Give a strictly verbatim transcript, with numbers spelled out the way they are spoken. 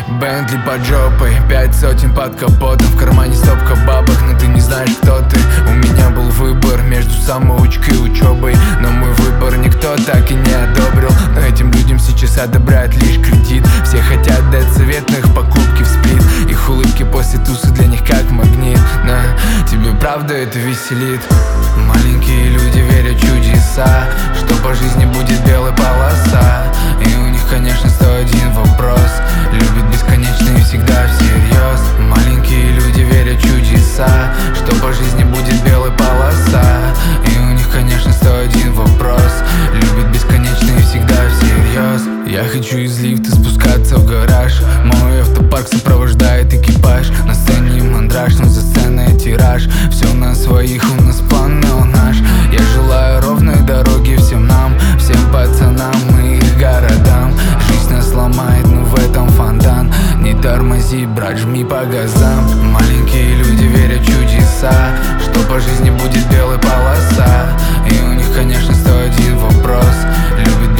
Бентли под жопой, пять сотен под капотом, в кармане стопка бабок, но ты не знаешь, кто ты. У меня был выбор между самоучкой и учебой, но мой выбор никто так и не одобрил. Но этим людям сейчас одобряют лишь кредит. Все хотят дать советных покупки в сплит. Их улыбки после тусы для них как магнит. На тебе правда это веселит? Маленькие люди верят в чудеса, что по жизни будет белая полоса. И у них, конечно, сто один вопрос: любят бесконечно и всегда всерьез. Маленькие люди верят в чудеса, что по жизни будет белая полоса. И у них, конечно, сто один вопрос: любят бесконечно и всегда всерьез. Я хочу из лифта спускаться в гараж. Мой автопарк сопровождает экипаж. На сцене мандраж, но за сценой тираж. Все на своих, у нас план, но наш. Я желаю ровной дороги всем нам, всем пацанам и их городам. Жизнь нас ломает, но в этом фонтан. Не тормози, брат, жми по газам. Маленькие люди верят в чудеса, что по жизни будет белая полоса. И у них, конечно, сто один вопрос: любят